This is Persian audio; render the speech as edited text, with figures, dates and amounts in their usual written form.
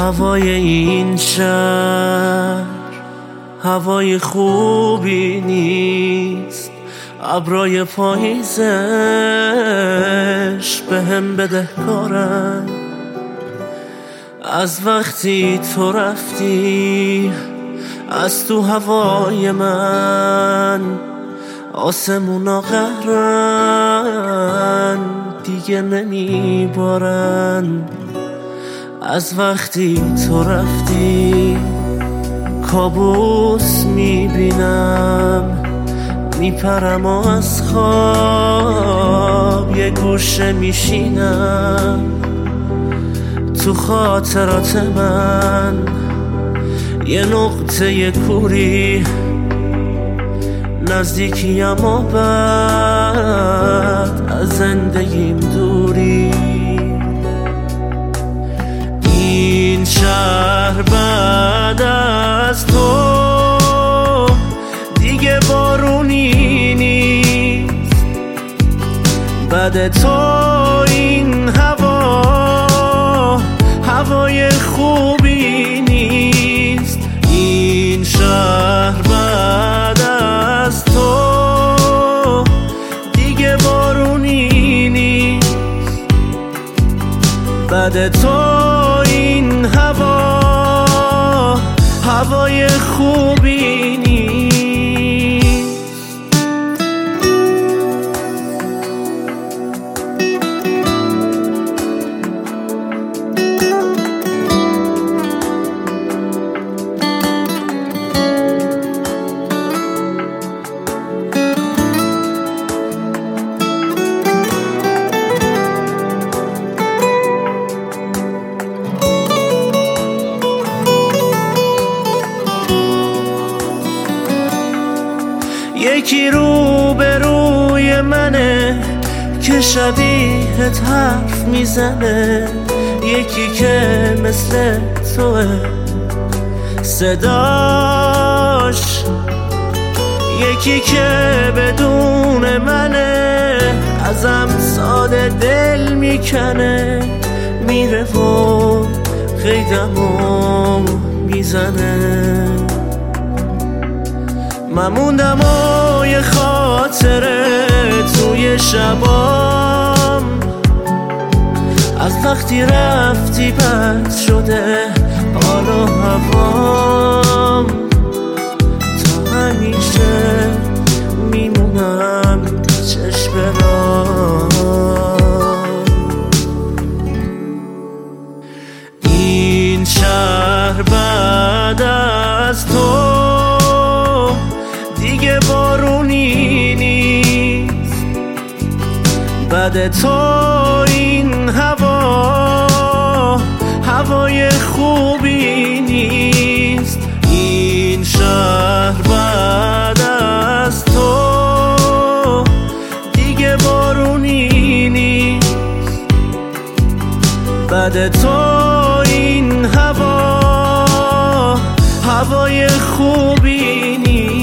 هوای این شهر هوای خوبی نیست، ابرای پاییزش به هم بدهکارن. از وقتی تو رفتی از تو هوای من آسمونا قهرن، دیگه نمیبارن. از وقتی تو رفتی کابوس میبینم، میپرم و از خواب یه گوشه میشینم. تو خاطرات من یه نقطه کوری، نزدیکیم و بعد از زندگیم دوری. این شهر بعد از تو دیگه بارونی نیست، بعد تو این هوای خوبی نیست. این شهر بعد از تو دیگه بارونی نیست، بعد تو این هوای خوبی نیست. یکی رو به روی منه که شبیهت حرف میزنه، یکی که مثل توه صداش، یکی که بدون منه ازم ساده دل میکنه، میره و قیدمو میزنه. من موندم و یه خاطره توی شبام، از وقتی رفتی بد شده حال و هوام. تا همیشه میمونم چشم رام. این شهر بعد از تو دیگه بارونی نیست، بعد تو این هوای خوبی نیست. این شهر بعد از تو دیگه بارونی نیست، بعد تو این هوای خوبی نیست.